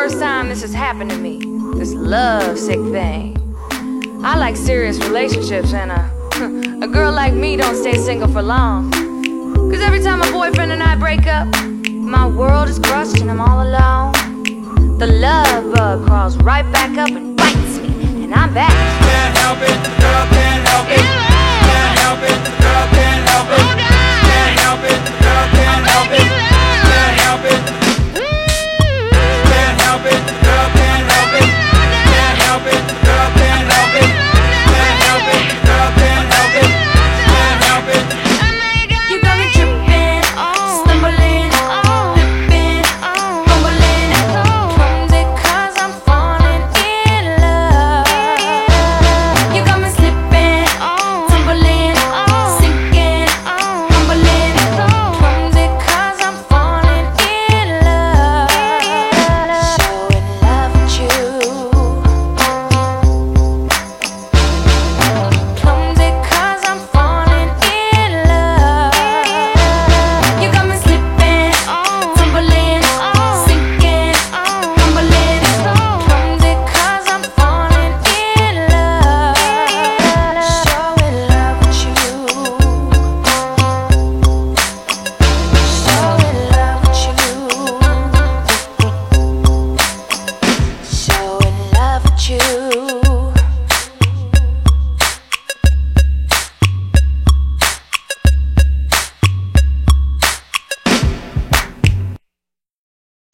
first time this has happened to me. This love sick thing. I like serious relationships, and a girl like me don't stay single for long. Cause every time my boyfriend and I break up, my world is crushed and I'm all alone. The love bug crawls right back up and bites me, and I'm back. Can't help it, girl can't help it. Can't help it, girl can't help it. Can't help it, girl can't help it.